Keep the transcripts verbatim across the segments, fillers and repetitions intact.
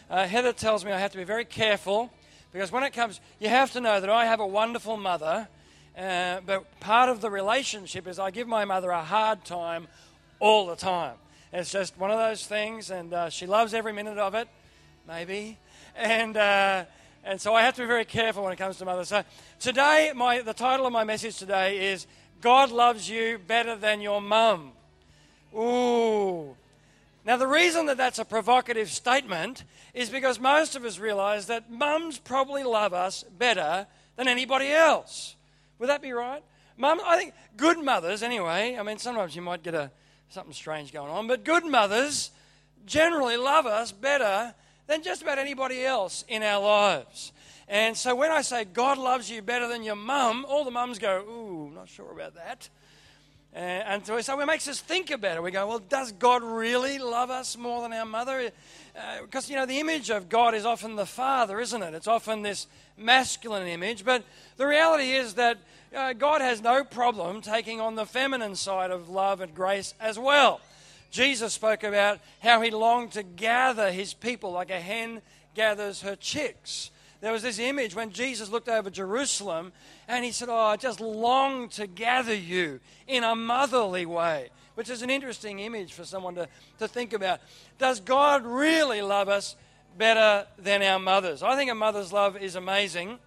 uh, Heather tells me I have to be very careful because when it comes, you have to know that I have a wonderful mother, uh, but part of the relationship is I give my mother a hard time all the time. It's just one of those things, and uh, she loves every minute of it, maybe, and uh, and so I have to be very careful when it comes to mother. So today, my the title of my message today is God Loves You Better Than Your Mum. Ooh. Now, the reason that that's a provocative statement is because most of us realize that mums probably love us better than anybody else. Would that be right? Mum, I think good mothers, anyway, I mean, sometimes you might get a something strange going on, but good mothers generally love us better than just about anybody else in our lives. And so when I say God loves you better than your mum, all the mums go, ooh, not sure about that. Uh, and so, so it makes us think about it. We go, well, does God really love us more than our mother? Uh, because, you know, the image of God is often the father, isn't it? It's often this masculine image. But the reality is that uh, God has no problem taking on the feminine side of love and grace as well. Jesus spoke about how he longed to gather his people like a hen gathers her chicks. There was this image when Jesus looked over Jerusalem and he said, oh, I just long to gather you in a motherly way, which is an interesting image for someone to, to think about. Does God really love us better than our mothers? I think a mother's love is amazing.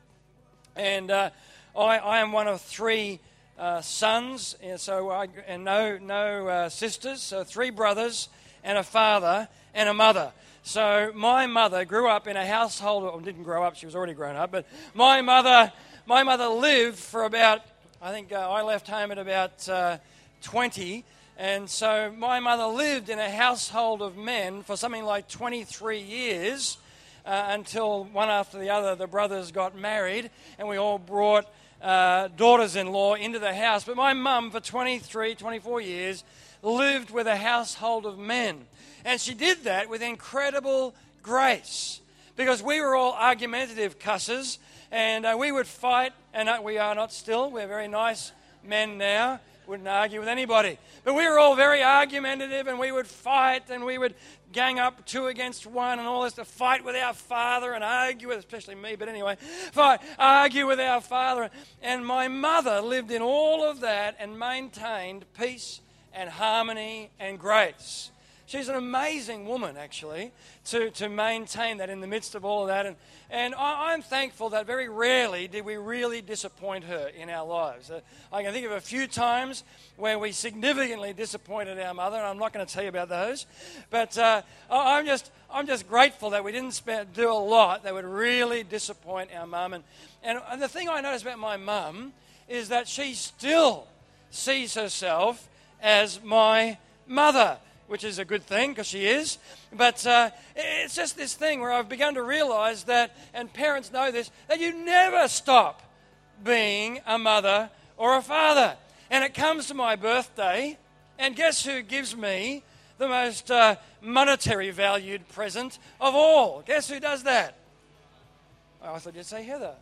And uh, I, I am one of three uh, sons, and so I, and no, no uh, sisters, so three brothers and a father and a mother. So my mother grew up in a household, or didn't grow up, she was already grown up, but my mother my mother lived for about, I think uh, I left home at about uh, twenty, and so my mother lived in a household of men for something like twenty-three years uh, until one after the other the brothers got married and we all brought uh, daughters-in-law into the house. But my mum for twenty-three, twenty-four years lived with a household of men. And she did that with incredible grace because we were all argumentative cusses and uh, we would fight, and uh, we are not still. We're very nice men now, wouldn't argue with anybody. But we were all very argumentative and we would fight and we would gang up two against one and all this to fight with our father and argue with, especially me, but anyway, fight, argue with our father. And my mother lived in all of that and maintained peace and harmony and grace. She's an amazing woman, actually, to, to maintain that in the midst of all of that. And, and I, I'm thankful that very rarely did we really disappoint her in our lives. Uh, I can think of a few times where we significantly disappointed our mother, and I'm not going to tell you about those. But uh, I'm just I'm just grateful that we didn't spend, do a lot that would really disappoint our mum. And, and, and the thing I noticed about my mum is that she still sees herself as my mother, which is a good thing because she is. But uh, it's just this thing where I've begun to realize that, and parents know this, that you never stop being a mother or a father. And it comes to my birthday, and guess who gives me the most uh, monetary valued present of all? Guess who does that? Oh, I thought you'd say Heather.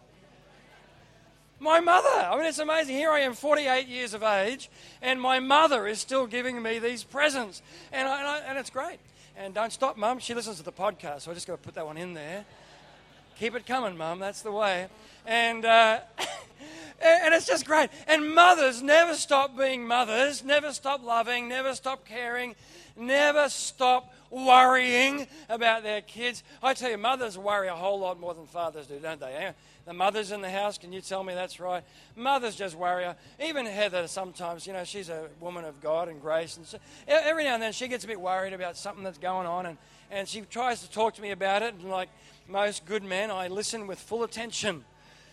My mother. I mean, it's amazing. Here I am, forty-eight years of age, and my mother is still giving me these presents. And, I, and, I, and it's great. And don't stop, Mum. She listens to the podcast, so I just got to put that one in there. Keep it coming, Mum. That's the way. And uh, and it's just great. And mothers never stop being mothers, never stop loving, never stop caring, never stop worrying about their kids. I tell you, mothers worry a whole lot more than fathers do, don't they? The mothers in the house, can you tell me that's right? Mothers just worry. Even Heather sometimes, you know, she's a woman of God and grace. And so, every now and then she gets a bit worried about something that's going on, and, and she tries to talk to me about it. And like most good men, I listen with full attention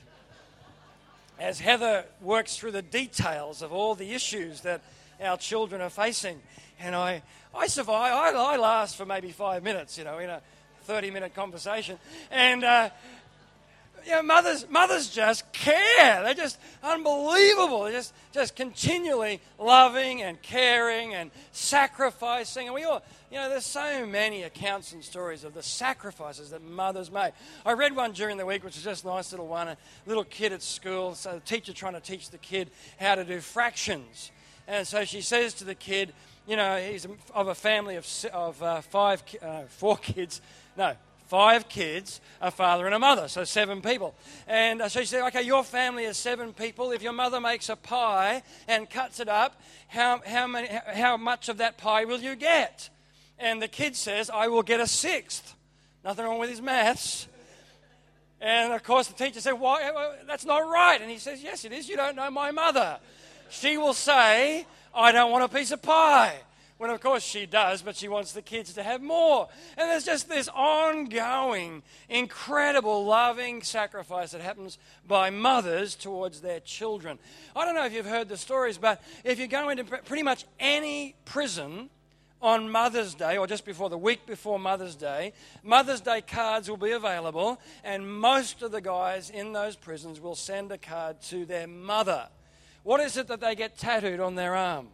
as Heather works through the details of all the issues that our children are facing. And I, I survive. I, I last for maybe five minutes, you know, in a thirty-minute conversation. And... Uh, You know, mothers, mothers just care. They're just unbelievable. They're just, just continually loving and caring and sacrificing. And we all, you know, there's so many accounts and stories of the sacrifices that mothers make. I read one during the week, which was just a nice little one. A little kid at school, so the teacher trying to teach the kid how to do fractions. And so she says to the kid, you know, he's of a family of of uh, five, uh, four kids. No. five kids, a father and a mother, so seven people. And uh, so she said, okay, your family is seven people. If your mother makes a pie and cuts it up, how, how, many, how much of that pie will you get? And the kid says, I will get a sixth. Nothing wrong with his maths. And, of course, the teacher said, why? That's not right. And he says, yes, it is. You don't know my mother. She will say, I don't want a piece of pie. When, of course, she does, but she wants the kids to have more. And there's just this ongoing, incredible, loving sacrifice that happens by mothers towards their children. I don't know if you've heard the stories, but if you go into pretty much any prison on Mother's Day, or just before the week before Mother's Day, Mother's Day cards will be available, and most of the guys in those prisons will send a card to their mother. What is it that they get tattooed on their arm?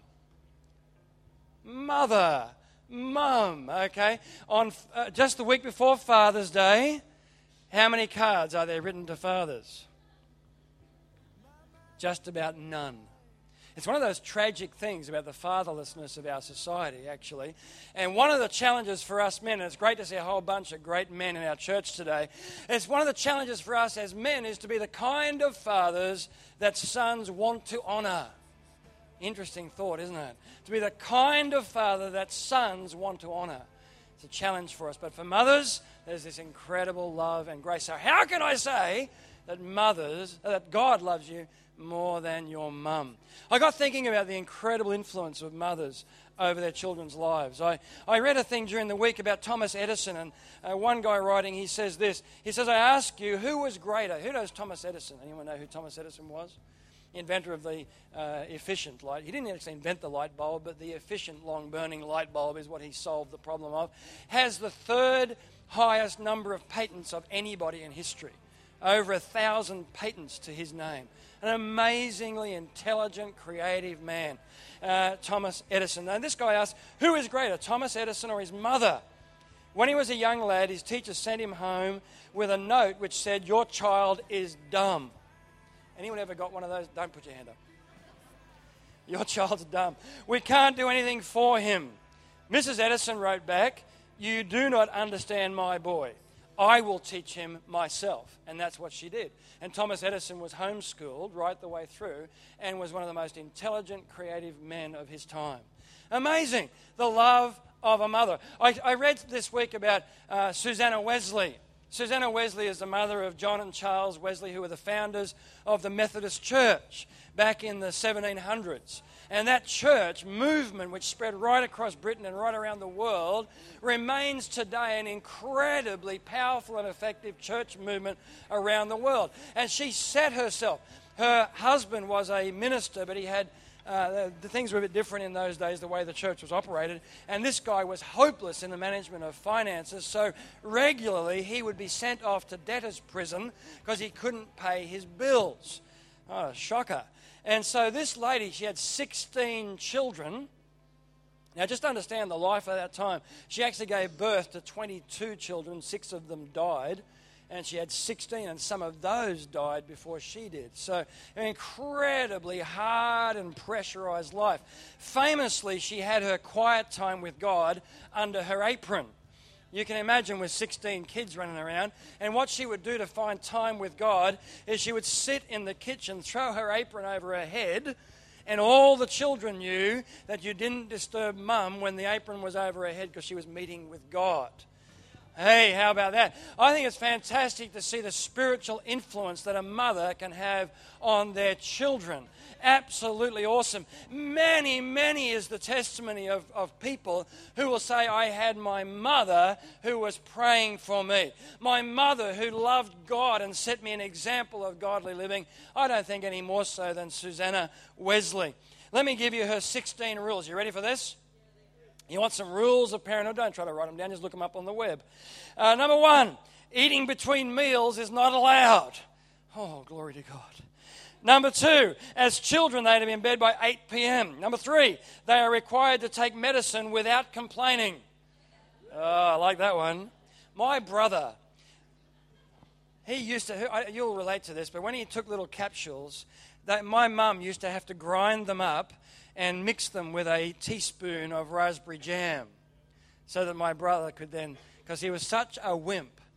Mother, mum, okay? On uh, just the week before Father's Day, how many cards are there written to fathers? Just about none. It's one of those tragic things about the fatherlessness of our society, actually. And one of the challenges for us men, and it's great to see a whole bunch of great men in our church today, it's one of the challenges for us as men is to be the kind of fathers that sons want to honor. Interesting thought, isn't it? To be the kind of father that sons want to honor. It's a challenge for us. But for mothers, there's this incredible love and grace. So how can I say that mothers, that God loves you more than your mum? I got thinking about the incredible influence of mothers over their children's lives. I, I read a thing during the week about Thomas Edison, and uh, one guy writing, he says this. He says, I ask you, who was greater? Who knows Thomas Edison? Anyone know who Thomas Edison was? Inventor of the uh, efficient light. He didn't actually invent the light bulb, but the efficient long-burning light bulb is what he solved the problem of. Has the third highest number of patents of anybody in history. Over a thousand patents to his name. An amazingly intelligent, creative man, uh, Thomas Edison. And this guy asked, who is greater, Thomas Edison or his mother? When he was a young lad, his teacher sent him home with a note which said, your child is dumb. Anyone ever got one of those? Don't put your hand up. Your child's dumb. We can't do anything for him. Missus Edison wrote back, you do not understand my boy. I will teach him myself. And that's what she did. And Thomas Edison was homeschooled right the way through and was one of the most intelligent, creative men of his time. Amazing. The love of a mother. I, I read this week about uh, Susanna Wesley. Susanna Wesley is the mother of John and Charles Wesley, who were the founders of the Methodist Church back in the seventeen hundreds. And that church movement, which spread right across Britain and right around the world, remains today an incredibly powerful and effective church movement around the world. And she set herself. Her husband was a minister, but he had Uh, the, the things were a bit different in those days, the way the church was operated. And this guy was hopeless in the management of finances, so regularly he would be sent off to debtor's prison because he couldn't pay his bills. Oh, shocker. And so this lady, she had sixteen children. Now, just understand the life of that time. She actually gave birth to twenty-two children. Six of them died. And she had sixteen, and some of those died before she did. So an incredibly hard and pressurized life. Famously, she had her quiet time with God under her apron. You can imagine with sixteen kids running around. And what she would do to find time with God is she would sit in the kitchen, throw her apron over her head, and all the children knew that you didn't disturb mum when the apron was over her head because she was meeting with God. Hey, how about that? I think it's fantastic to see the spiritual influence that a mother can have on their children. Absolutely awesome. Many, many is the testimony of, of people who will say, I had my mother who was praying for me. My mother who loved God and set me an example of godly living. I don't think any more so than Susanna Wesley. Let me give you her sixteen rules. You ready for this? You want some rules of parenthood? Don't try to write them down. Just look them up on the web. Uh, number one, eating between meals is not allowed. Oh, glory to God. Number two, as children, they are to be in bed by eight p.m. Number three, they are required to take medicine without complaining. Oh, I like that one. My brother, he used to, you'll relate to this, but when he took little capsules, that my mum used to have to grind them up and mix them with a teaspoon of raspberry jam so that my brother could then, because he was such a wimp,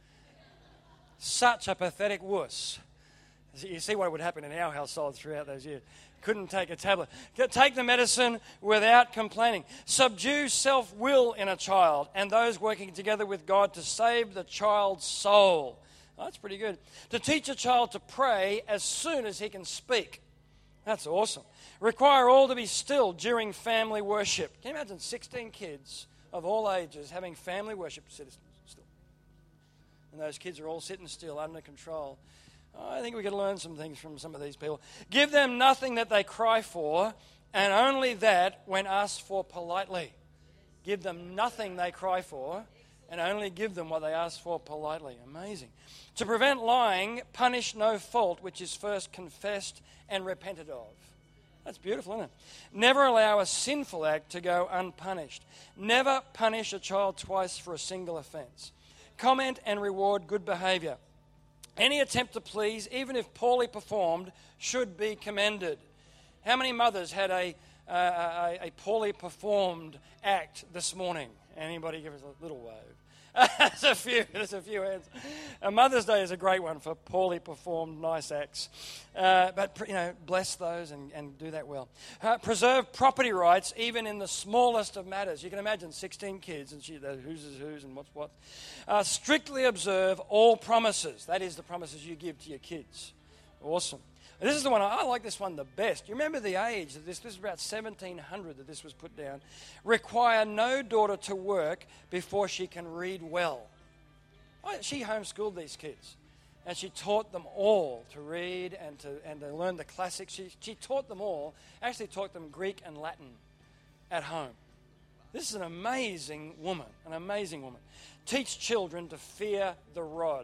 Such a pathetic wuss. You see what would happen in our household throughout those years. Couldn't take a tablet. Take the medicine without complaining. Subdue self-will in a child and those working together with God to save the child's soul. Oh, that's pretty good. To teach a child to pray as soon as he can speak. That's awesome. Require all to be still during family worship. Can you imagine sixteen kids of all ages having family worship still? And those kids are all sitting still, under control. I think we could learn some things from some of these people. Give them nothing that they cry for, and only that when asked for politely. Give them nothing they cry for, and only give them what they ask for politely. Amazing. To prevent lying, punish no fault which is first confessed and repented of. That's beautiful, isn't it? Never allow a sinful act to go unpunished. Never punish a child twice for a single offense. Comment and reward good behavior. Any attempt to please, even if poorly performed, should be commended. How many mothers had a, uh, a, a poorly performed act this morning? Anybody give us a little wave? There's a few. There's a few hands. Uh, Mother's Day is a great one for poorly performed nice acts. Uh, but, you know, bless those and, and do that well. Uh, preserve property rights even in the smallest of matters. You can imagine sixteen kids and she, the who's is who's and what's what. Uh, strictly observe all promises. That is the promises you give to your kids. Awesome. This is the one, I like this one the best. You remember the age that this, this is about seventeen hundred that this was put down. Require no daughter to work before she can read well. She homeschooled these kids. And she taught them all to read and to and to learn the classics. She, she taught them all, actually taught them Greek and Latin at home. This is an amazing woman, an amazing woman. Teach children to fear the rod.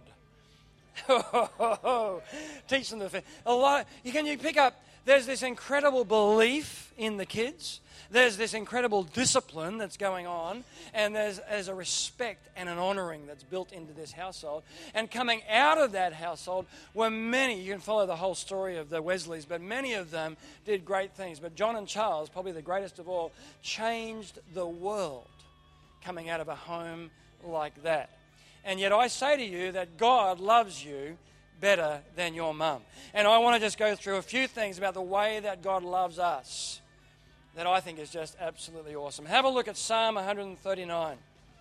Teach them to fear. A lot. You can you pick up. There's this incredible belief in the kids. There's this incredible discipline that's going on, and there's, there's a respect and an honoring that's built into this household. And coming out of that household were many, you can follow the whole story of the Wesleys, but many of them did great things. But John and Charles, probably the greatest of all, changed the world coming out of a home like that. And yet I say to you that God loves you better than your mum. And I want to just go through a few things about the way that God loves us that I think is just absolutely awesome. Have a look at Psalm one thirty-nine.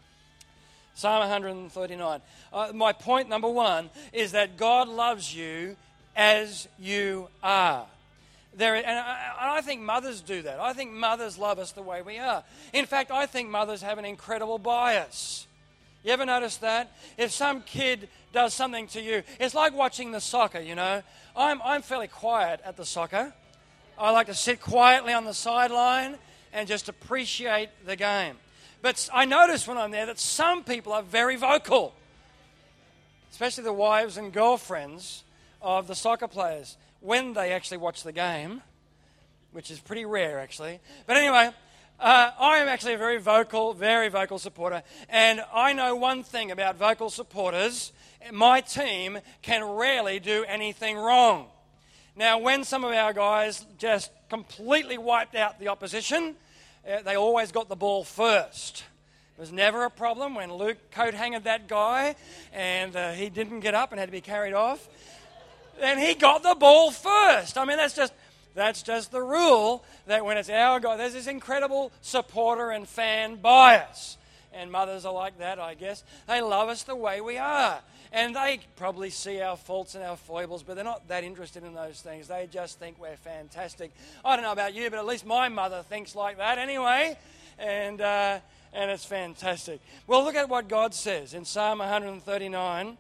Psalm one thirty-nine. Uh, my point number one is that God loves you as you are. There, and I, I think mothers do that. I think mothers love us the way we are. In fact, I think mothers have an incredible bias. You ever notice that? If some kid does something to you, it's like watching the soccer, you know. I'm, I'm fairly quiet at the soccer. I like to sit quietly on the sideline and just appreciate the game. But I notice when I'm there that some people are very vocal, especially the wives and girlfriends of the soccer players, when they actually watch the game, which is pretty rare actually. But anyway, uh, I am actually a very vocal, very vocal supporter. And I know one thing about vocal supporters: my team can rarely do anything wrong. Now, when some of our guys just completely wiped out the opposition, uh, they always got the ball first. It was never a problem when Luke coat-hanged that guy and uh, he didn't get up and had to be carried off. And he got the ball first. I mean, that's just that's just the rule, that when it's our guy, there's this incredible supporter and fan bias. And mothers are like that, I guess. They love us the way we are. And they probably see our faults and our foibles, but they're not that interested in those things. They just think we're fantastic. I don't know about you, but at least my mother thinks like that anyway. And uh, and it's fantastic. Well, look at what God says in Psalm one thirty-nine.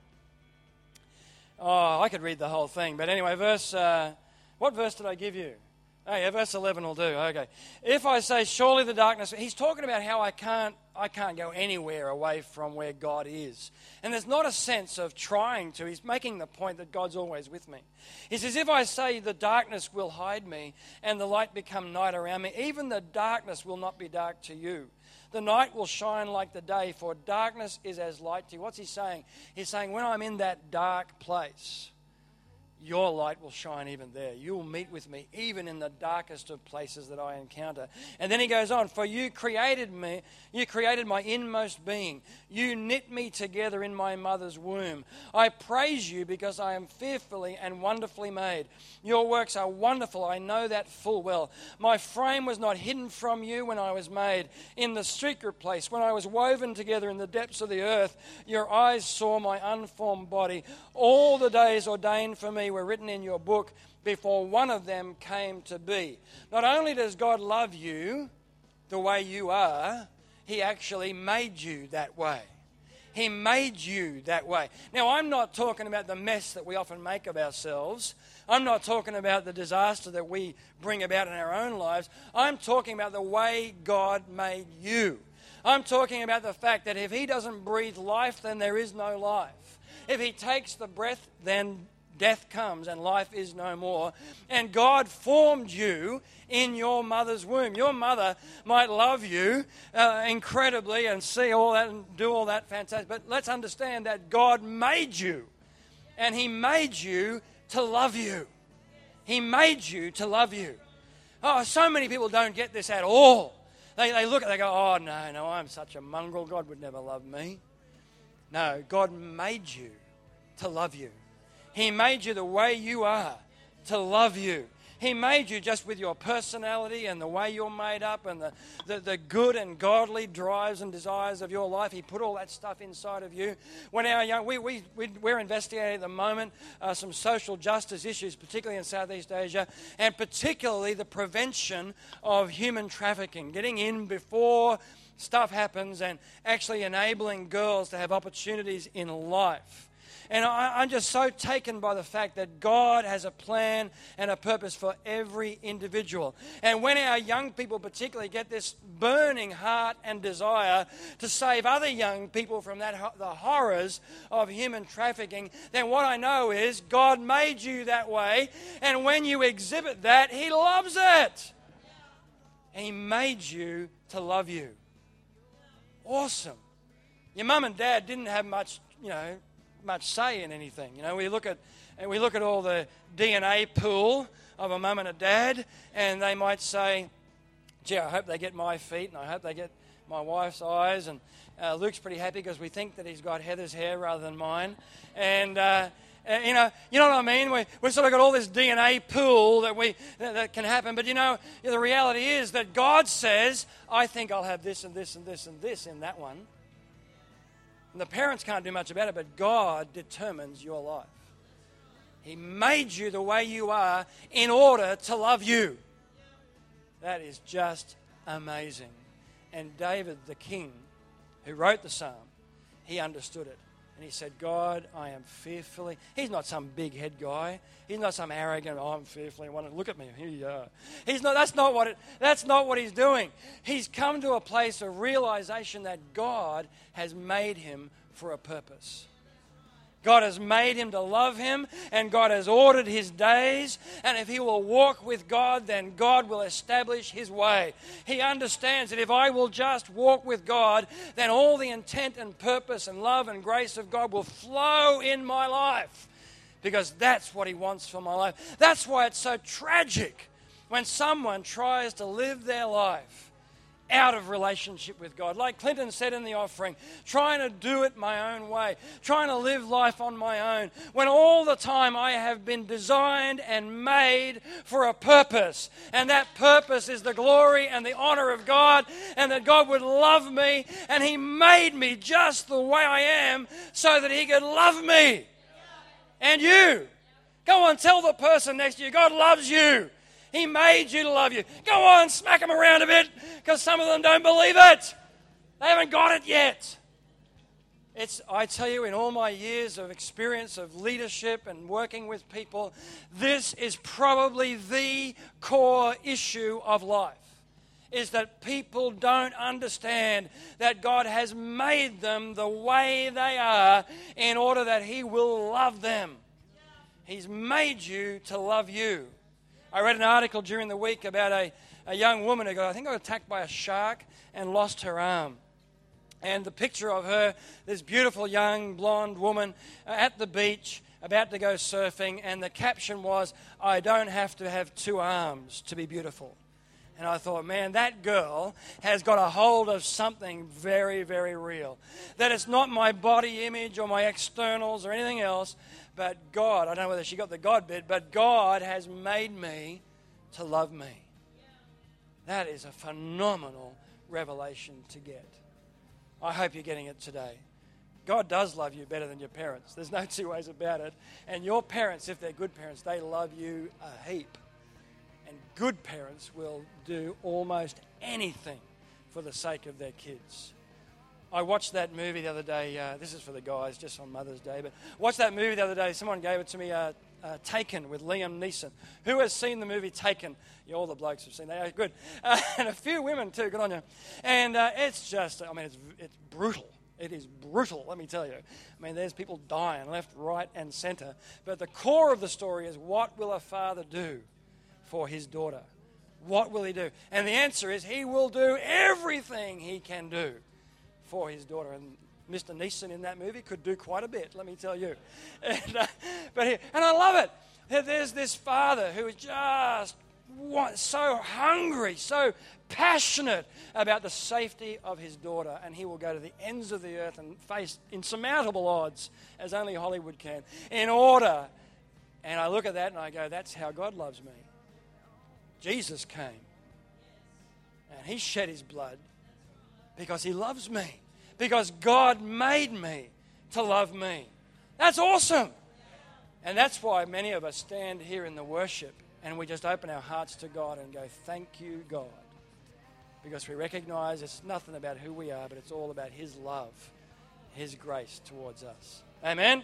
Oh, I could read the whole thing. But anyway, verse... Uh, what verse did I give you? Oh, yeah, verse eleven will do. Okay. If I say, surely the darkness... He's talking about how I can't I can't go anywhere away from where God is. And there's not a sense of trying to. He's making the point that God's always with me. He says, if I say the darkness will hide me and the light become night around me, even the darkness will not be dark to you. The night will shine like the day, for darkness is as light to you. What's he saying? He's saying, when I'm in that dark place, your light will shine even there. You will meet with me even in the darkest of places that I encounter. And then he goes on, for you created me, you created my inmost being. You knit me together in my mother's womb. I praise you because I am fearfully and wonderfully made. Your works are wonderful, I know that full well. My frame was not hidden from you when I was made. In the secret place, when I was woven together in the depths of the earth, your eyes saw my unformed body. All the days ordained for me were written in your book before one of them came to be. Not only does God love you the way you are, he actually made you that way. He made you that way. Now, I'm not talking about the mess that we often make of ourselves. I'm not talking about the disaster that we bring about in our own lives. I'm talking about the way God made you. I'm talking about the fact that if he doesn't breathe life, then there is no life. If he takes the breath, then death comes and life is no more. And God formed you in your mother's womb. Your mother might love you uh, incredibly and see all that and do all that fantastic. But let's understand that God made you. And he made you to love you. He made you to love you. Oh, so many people don't get this at all. They, they look at it, they go, oh, no, no, I'm such a mongrel. God would never love me. No, God made you to love you. He made you the way you are to love you. He made you just with your personality and the way you're made up and the, the, the good and godly drives and desires of your life. He put all that stuff inside of you. When our young, we, we, we, we're investigating at the moment uh, some social justice issues, particularly in Southeast Asia, and particularly the prevention of human trafficking, getting in before stuff happens and actually enabling girls to have opportunities in life. And I, I'm just so taken by the fact that God has a plan and a purpose for every individual. And when our young people particularly get this burning heart and desire to save other young people from that the horrors of human trafficking, then what I know is God made you that way. And when you exhibit that, he loves it. And he made you to love you. Awesome. Your mum and dad didn't have much, you know, much say in anything. You know, we look at and we look at all the D N A pool of a mum and a dad, and they might say, gee, I hope they get my feet, and I hope they get my wife's eyes, and uh, Luke's pretty happy because we think that he's got Heather's hair rather than mine, and uh, uh, you know, you know what I mean? We we've sort of got all this D N A pool that we that, that can happen, but you know, the reality is that God says, I think I'll have this and this and this and this in that one. And the parents can't do much about it, but God determines your life. He made you the way you are in order to love you. That is just amazing. And David, the king, who wrote the psalm, he understood it. And he said, God, I am fearfully... He's not some big head guy. He's not some arrogant, oh, I'm fearfully... Look at me, here you are. He's not, that's, not what it, that's not what he's doing. He's come to a place of realization that God has made him for a purpose. God has made him to love him, and God has ordered his days, and if he will walk with God, then God will establish his way. He understands that if I will just walk with God, then all the intent and purpose and love and grace of God will flow in my life, because that's what he wants for my life. That's why it's so tragic when someone tries to live their life out of relationship with God. Like Clinton said in the offering, trying to do it my own way, trying to live life on my own, when all the time I have been designed and made for a purpose. And that purpose is the glory and the honor of God, and that God would love me, and he made me just the way I am so that he could love me. And you. Go on, tell the person next to you, God loves you. He made you to love you. Go on, smack them around a bit, because some of them don't believe it. They haven't got it yet. It's, I tell you, in all my years of experience of leadership and working with people, this is probably the core issue of life, is that people don't understand that God has made them the way they are in order that he will love them. He's made you to love you. I read an article during the week about a, a young woman who got, I think, got attacked by a shark and lost her arm. And the picture of her, this beautiful young blonde woman uh, at the beach, about to go surfing, and the caption was, "I don't have to have two arms to be beautiful." And I thought, man, that girl has got a hold of something very, very real. That it's not my body image or my externals or anything else, but God, I don't know whether she got the God bit, but God has made me to love me. That is a phenomenal revelation to get. I hope you're getting it today. God does love you better than your parents. There's no two ways about it. And your parents, if they're good parents, they love you a heap. And good parents will do almost anything for the sake of their kids. I watched that movie the other day. Uh, this is for the guys, just on Mother's Day. But watched that movie the other day. Someone gave it to me, uh, uh, Taken, with Liam Neeson. Who has seen the movie Taken? Yeah, all the blokes have seen that. Yeah, good. Uh, and a few women too. Good on you. And uh, it's just, I mean, it's it's brutal. It is brutal, let me tell you. I mean, there's people dying left, right, and centre. But the core of the story is, what will a father do for his daughter? What will he do? And the answer is, he will do everything he can do for his daughter. And Mister Neeson in that movie could do quite a bit, let me tell you. And, uh, but he, and I love it. There's this father who is just so hungry, so passionate about the safety of his daughter, and he will go to the ends of the earth and face insurmountable odds, as only Hollywood can, in order. And I look at that and I go, that's how God loves me. Jesus came and he shed his blood because he loves me, because God made me to love me. That's awesome. And that's why many of us stand here in the worship and we just open our hearts to God and go, thank you, God. Because we recognize it's nothing about who we are, but it's all about his love, his grace towards us. Amen?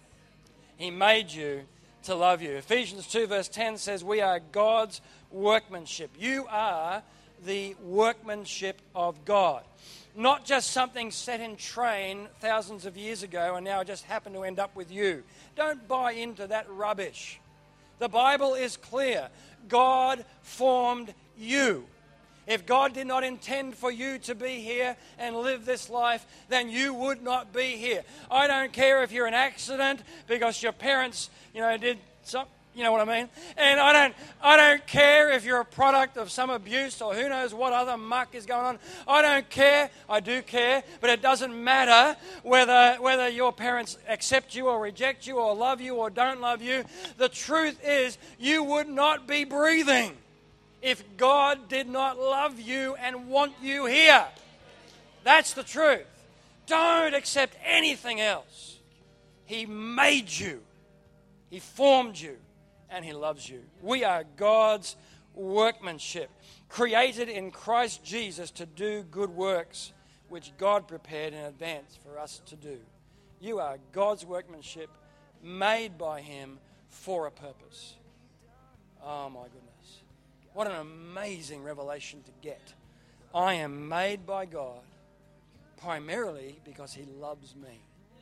He made you to love you. Ephesians two verse ten says, we are God's workmanship. You are the workmanship of God. Not just something set in train thousands of years ago and now it just happened to end up with you. Don't buy into that rubbish. The Bible is clear. God formed you. If God did not intend for you to be here and live this life, then you would not be here. I don't care if you're an accident because your parents, you know, did something. You know what I mean? And I don't I don't care if you're a product of some abuse or who knows what other muck is going on. I don't care. I do care. But it doesn't matter whether whether your parents accept you or reject you or love you or don't love you. The truth is, you would not be breathing if God did not love you and want you here. That's the truth. Don't accept anything else. He made you. He formed you. And he loves you. We are God's workmanship, created in Christ Jesus to do good works, which God prepared in advance for us to do. You are God's workmanship, made by him for a purpose. Oh my goodness. What an amazing revelation to get. I am made by God primarily because he loves me.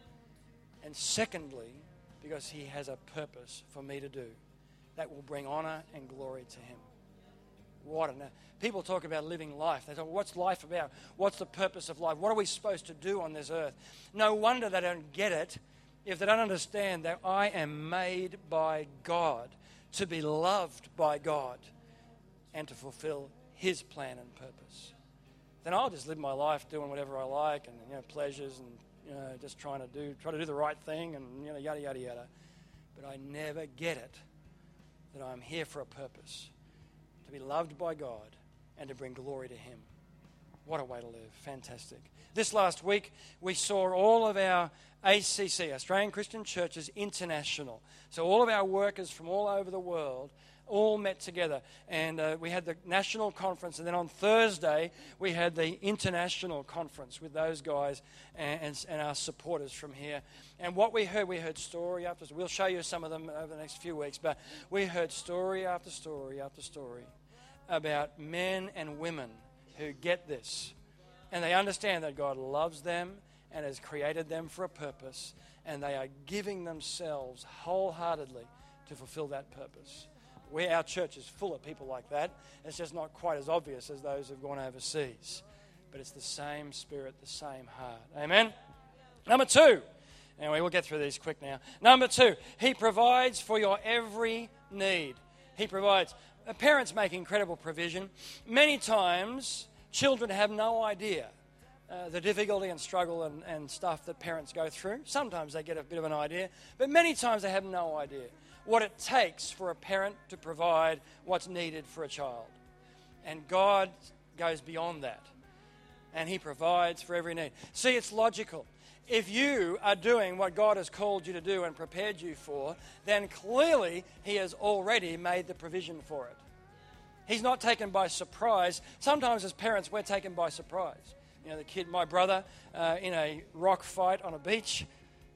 And secondly, because he has a purpose for me to do that will bring honor and glory to him. What an, people talk about living life. They talk, what's life about? What's the purpose of life? What are we supposed to do on this earth? No wonder they don't get it if they don't understand that I am made by God to be loved by God and to fulfill his plan and purpose. Then I'll just live my life doing whatever I like and, you know, pleasures and, you know, just trying to do, try to do the right thing and, you know, yada, yada, yada. But I never get it that I'm here for a purpose, to be loved by God and to bring glory to him. What a way to live. Fantastic. This last week, we saw all of our A C C, Australian Christian Churches International. So all of our workers from all over the world all met together. And uh, we had the national conference. And then on Thursday, we had the international conference with those guys and, and, and our supporters from here. And what we heard, we heard story after story. We'll show you some of them over the next few weeks. But we heard story after story after story about men and women who get this. And they understand that God loves them and has created them for a purpose. And they are giving themselves wholeheartedly to fulfill that purpose. We, our church is full of people like that. It's just not quite as obvious as those who've gone overseas. but it's the same Spirit, the same heart. Amen? Number two, anyway, we'll get through these quick now. Number two, He provides for your every need. He provides. Parents make incredible provision. Many times, children have no idea uh, the difficulty and struggle and, and stuff that parents go through. Sometimes they get a bit of an idea, but many times they have no idea what it takes for a parent to provide what's needed for a child. And God goes beyond that, and He provides for every need. See, it's logical. If you are doing what God has called you to do and prepared you for, then clearly He has already made the provision for it. He's not taken by surprise. Sometimes as parents, we're taken by surprise. You know, the kid, my brother, uh, in a rock fight on a beach,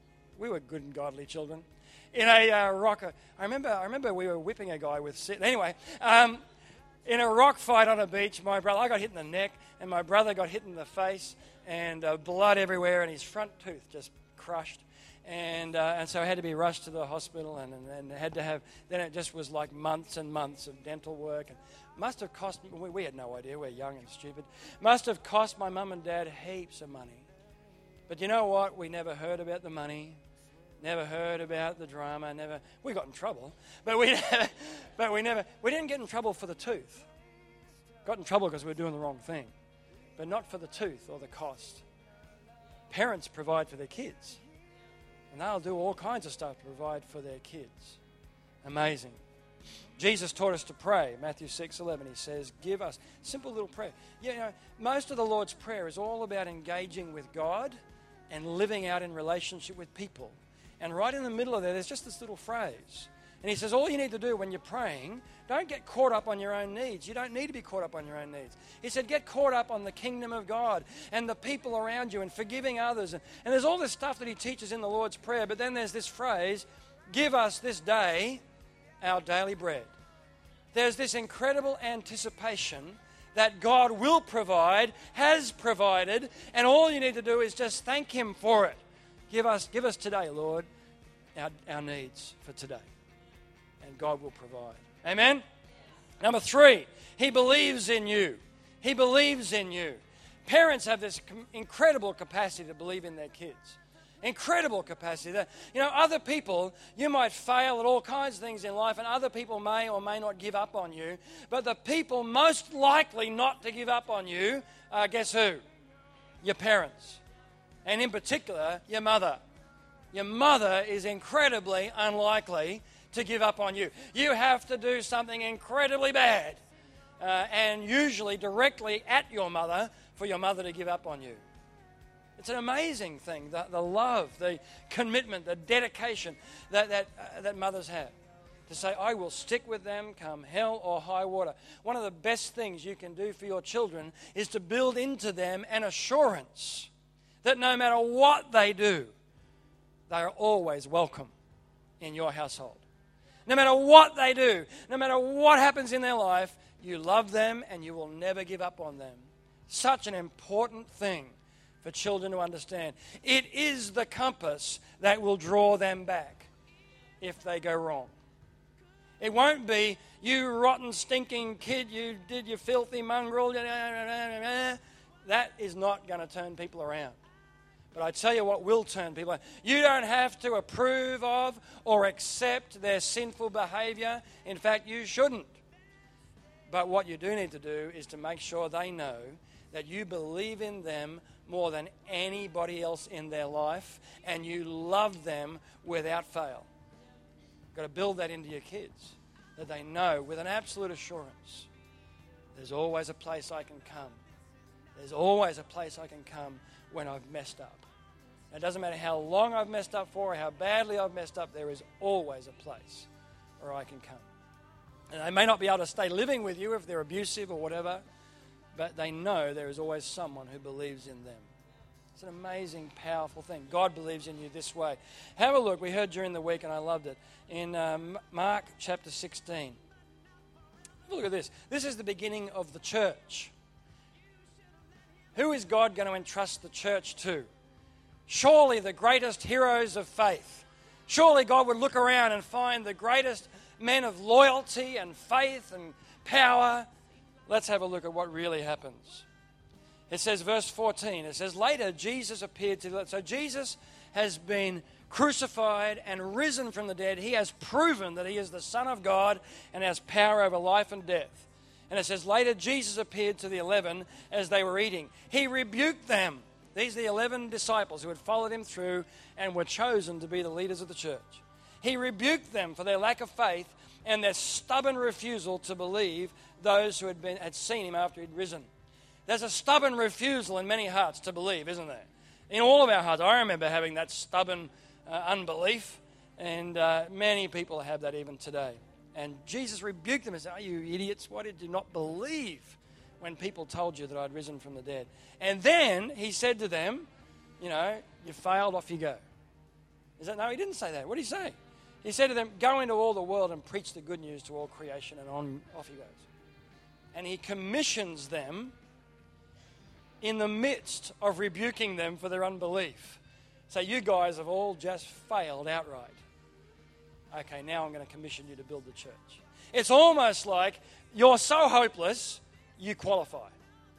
we were good and godly children. In a uh, rock, I remember, I remember we were whipping a guy with sit. Anyway, um, in a rock fight on a beach, my brother, I got hit in the neck, and my brother got hit in the face, and uh, blood everywhere, and his front tooth just crushed. And uh, and so I had to be rushed to the hospital, and, and, and had to have, then it just was like months and months of dental work. And must have cost, we, we had no idea, we're young and stupid. Must have cost my mum and dad heaps of money. But you know what? We never heard about the money, never heard about the drama, never, we got in trouble. But we never, but we never, we didn't get in trouble for the tooth. Got in trouble because we were doing the wrong thing. But not for the tooth or the cost. Parents provide for their kids. And they'll do all kinds of stuff to provide for their kids. Amazing. Jesus taught us to pray. Matthew six eleven, He says, give us, simple little prayer. You know, most of the Lord's Prayer is all about engaging with God and living out in relationship with people. And right in the middle of there, there's just this little phrase. And He says, all you need to do when you're praying, don't get caught up on your own needs. You don't need to be caught up on your own needs. He said, get caught up on the kingdom of God and the people around you and forgiving others. And, and there's all this stuff that He teaches in the Lord's Prayer. But then there's this phrase, give us this day our daily bread. There's this incredible anticipation that God will provide, has provided, and all you need to do is just thank Him for it. Give us, give us today, Lord, our, our needs for today. And God will provide. Amen? Number three, He believes in you. He believes in you. Parents have this incredible capacity to believe in their kids. Incredible capacity. That, you know, other people, you might fail at all kinds of things in life, and other people may or may not give up on you. But the people most likely not to give up on you are, guess who? Your parents. And in particular, your mother. Your mother is incredibly unlikely to give up on you. You have to do something incredibly bad, uh, and usually directly at your mother, for your mother to give up on you. It's an amazing thing, the, the love, the commitment, the dedication that, that, uh, that mothers have. To say, I will stick with them come hell or high water. One of the best things you can do for your children is to build into them an assurance that no matter what they do, they are always welcome in your household. No matter what they do, no matter what happens in their life, you love them and you will never give up on them. Such an important thing for children to understand. It is the compass that will draw them back if they go wrong. It won't be, you rotten, stinking kid, you did your filthy mongrel. That is not going to turn people around. But I tell you what will turn people around. You don't have to approve of or accept their sinful behavior. In fact, you shouldn't. But what you do need to do is to make sure they know that you believe in them more than anybody else in their life, and you love them without fail. You've got to build that into your kids, that they know with an absolute assurance, there's always a place I can come. There's always a place I can come when I've messed up. It doesn't matter how long I've messed up for or how badly I've messed up, there is always a place where I can come. And they may not be able to stay living with you if they're abusive or whatever, but they know there is always someone who believes in them. It's an amazing, powerful thing. God believes in you this way. Have a look. We heard during the week, and I loved it, in um, Mark chapter sixteen. Have a look at this. This is the beginning of the church. Who is God going to entrust the church to? Surely the greatest heroes of faith. Surely God would look around and find the greatest men of loyalty and faith and power. Let's have a look at what really happens. It says, verse fourteen, it says, later Jesus appeared to the... So Jesus has been crucified and risen from the dead. He has proven that he is the Son of God and has power over life and death. And it says, later Jesus appeared to the eleven as they were eating. He rebuked them. These are the eleven disciples who had followed him through and were chosen to be the leaders of the church. He rebuked them for their lack of faith and their stubborn refusal to believe those who had been had seen him after he'd risen. There's a stubborn refusal in many hearts to believe, isn't there? In all of our hearts. I remember having that stubborn uh, unbelief, and uh, many people have that even today. And Jesus rebuked them and said, "Are you idiots? Why did you not believe when people told you that I'd risen from the dead?" And then he said to them, you know, "You failed, off you go." Is that, no, he didn't say that. What did he say? He said to them, "Go into all the world and preach the good news to all creation," and on off he goes. And he commissions them in the midst of rebuking them for their unbelief. So you guys have all just failed outright. Okay, now I'm going to commission you to build the church. It's almost like you're so hopeless, you qualify.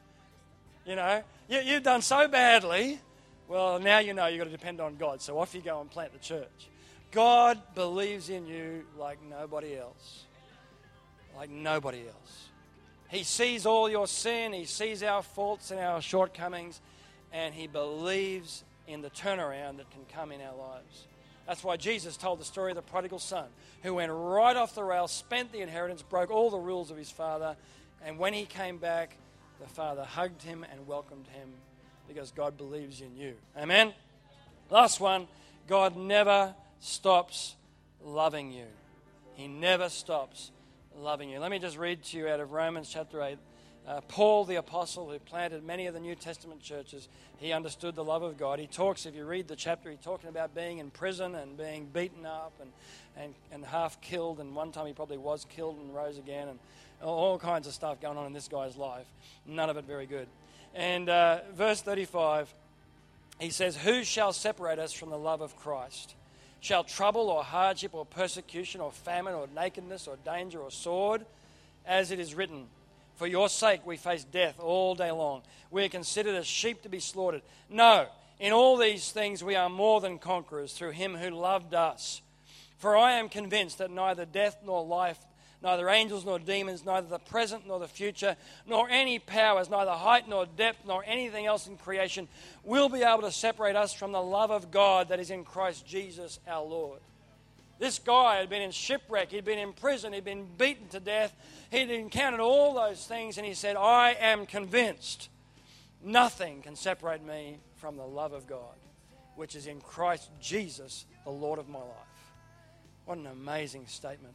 You know, you, you've done so badly, well, now you know you've got to depend on God. So off you go and plant the church. God believes in you like nobody else. Like nobody else. He sees all your sin. He sees our faults and our shortcomings. And he believes in the turnaround that can come in our lives. That's why Jesus told the story of the prodigal son, who went right off the rails, spent the inheritance, broke all the rules of his father. And when he came back, the father hugged him and welcomed him because God believes in you. Amen? Last one, God never stops loving you. He never stops loving you. Let me just read to you out of Romans chapter eight. Uh, Paul, the apostle who planted many of the New Testament churches, he understood the love of God. He talks, if you read the chapter, he's talking about being in prison and being beaten up and, and, and half killed. And one time he probably was killed and rose again. And all kinds of stuff going on in this guy's life. None of it very good. And uh, verse thirty-five, he says, "Who shall separate us from the love of Christ? Shall trouble or hardship or persecution or famine or nakedness or danger or sword? As it is written, for your sake we face death all day long. We are considered as sheep to be slaughtered. No, in all these things we are more than conquerors through him who loved us. For I am convinced that neither death nor life, neither angels nor demons, neither the present nor the future, nor any powers, neither height nor depth, nor anything else in creation will be able to separate us from the love of God that is in Christ Jesus our Lord." This guy had been in shipwreck, he'd been in prison, he'd been beaten to death, he'd encountered all those things, and he said, "I am convinced nothing can separate me from the love of God, which is in Christ Jesus, the Lord of my life." What an amazing statement.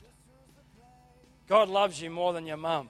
God loves you more than your mum.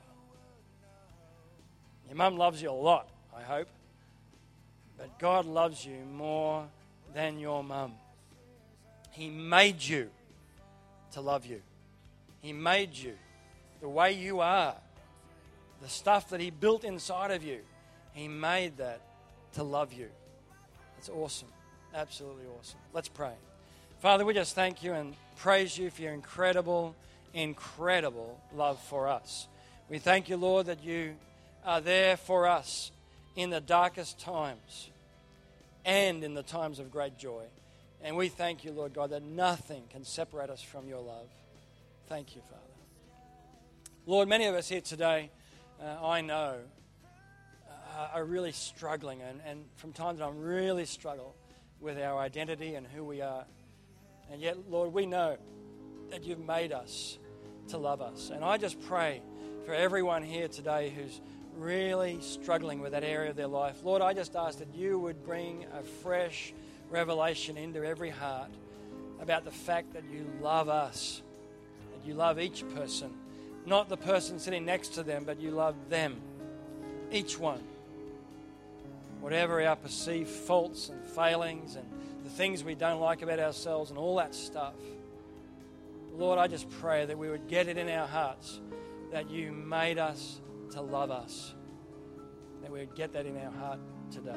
Your mum loves you a lot, I hope. But God loves you more than your mum. He made you to love you. He made you the way you are. The stuff that he built inside of you. He made that to love you. It's awesome. Absolutely awesome. Let's pray. Father, we just thank you and praise you for your incredible, incredible love for us. We thank you, Lord, that you are there for us in the darkest times and in the times of great joy. And we thank you, Lord God, that nothing can separate us from your love. Thank you, Father. Lord, many of us here today, uh, I know, uh, are really struggling. And, and from time to time, really struggle with our identity and who we are. And yet, Lord, we know that you've made us to love us. And I just pray for everyone here today who's really struggling with that area of their life. Lord, I just ask that you would bring a fresh revelation into every heart about the fact that you love us, that you love each person, not the person sitting next to them, but you love them, each one. Whatever our perceived faults and failings and the things we don't like about ourselves and all that stuff, Lord, I just pray that we would get it in our hearts that you made us to love us, that we would get that in our heart today.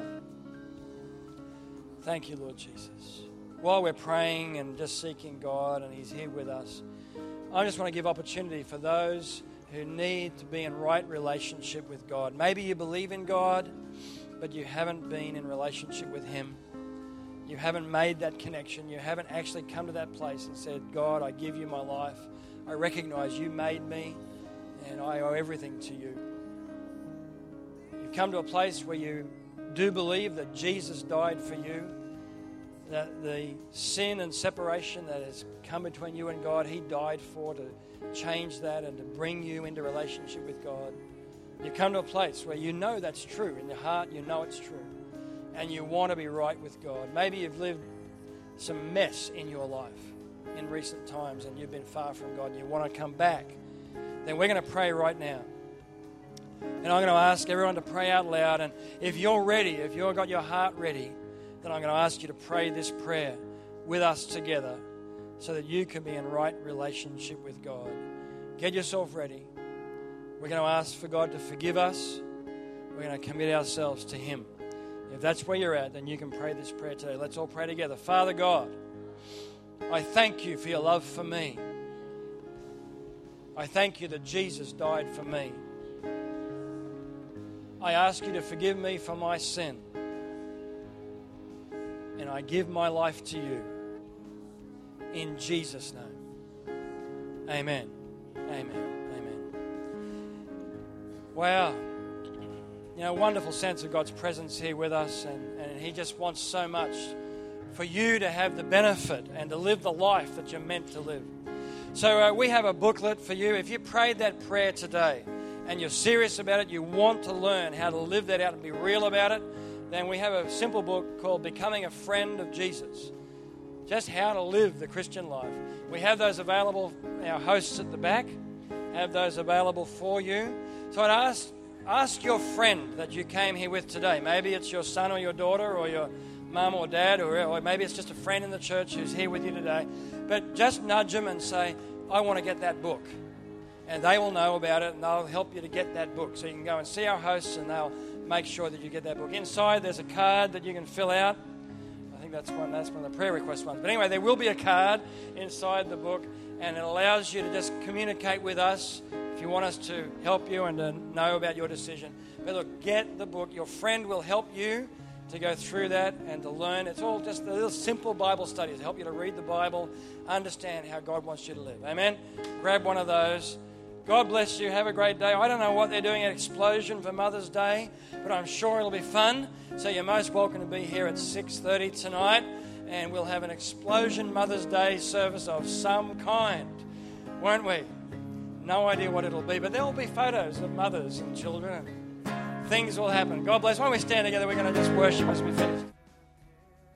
Thank you, Lord Jesus. While we're praying and just seeking God and he's here with us, I just want to give opportunity for those who need to be in right relationship with God. Maybe you believe in God, but you haven't been in relationship with Him. You haven't made that connection. You haven't actually come to that place and said, God, I give you my life. I recognize you made me and I owe everything to you. You've come to a place where you do believe that Jesus died for you, that the sin and separation that has come between you and God, He died for to change that and to bring you into relationship with God. You come to a place where you know that's true. In your heart, you know it's true. And you want to be right with God. Maybe you've lived some mess in your life in recent times and you've been far from God and you want to come back. Then we're going to pray right now. And I'm going to ask everyone to pray out loud. And if you're ready, if you've got your heart ready, then I'm going to ask you to pray this prayer with us together so that you can be in right relationship with God. Get yourself ready. We're going to ask for God to forgive us. We're going to commit ourselves to Him. If that's where you're at, then you can pray this prayer today. Let's all pray together. Father God, I thank you for your love for me. I thank you that Jesus died for me. I ask you to forgive me for my sin. And I give my life to you. In Jesus' name. Amen. Amen. Amen. Wow. You know, wonderful sense of God's presence here with us. And, and He just wants so much for you to have the benefit and to live the life that you're meant to live. So uh, we have a booklet for you. If you prayed that prayer today and you're serious about it, you want to learn how to live that out and be real about it, then we have a simple book called Becoming a Friend of Jesus. Just how to live the Christian life. We have those available. Our hosts at the back have those available for you. So I'd ask, ask your friend that you came here with today. Maybe it's your son or your daughter or your mum or dad, or, or maybe it's just a friend in the church who's here with you today. But just nudge them and say, I want to get that book. And they will know about it and they'll help you to get that book. So you can go and see our hosts and they'll make sure that you get that book. Inside there's a card that you can fill out. I think that's one, that's one of the prayer request ones. But anyway, there will be a card inside the book and it allows you to just communicate with us if you want us to help you and to know about your decision. But look, get the book. Your friend will help you to go through that and to learn. It's all just a little simple Bible study to help you to read the Bible, understand how God wants you to live. Amen? Grab one of those. God bless you. Have a great day. I don't know what they're doing at Explosion for Mother's Day, but I'm sure it'll be fun. So you're most welcome to be here at six thirty tonight, and we'll have an Explosion Mother's Day service of some kind, won't we? No idea what it'll be, but there will be photos of mothers and children, and things will happen. God bless. Why don't we stand together? We're going to just worship as we finish.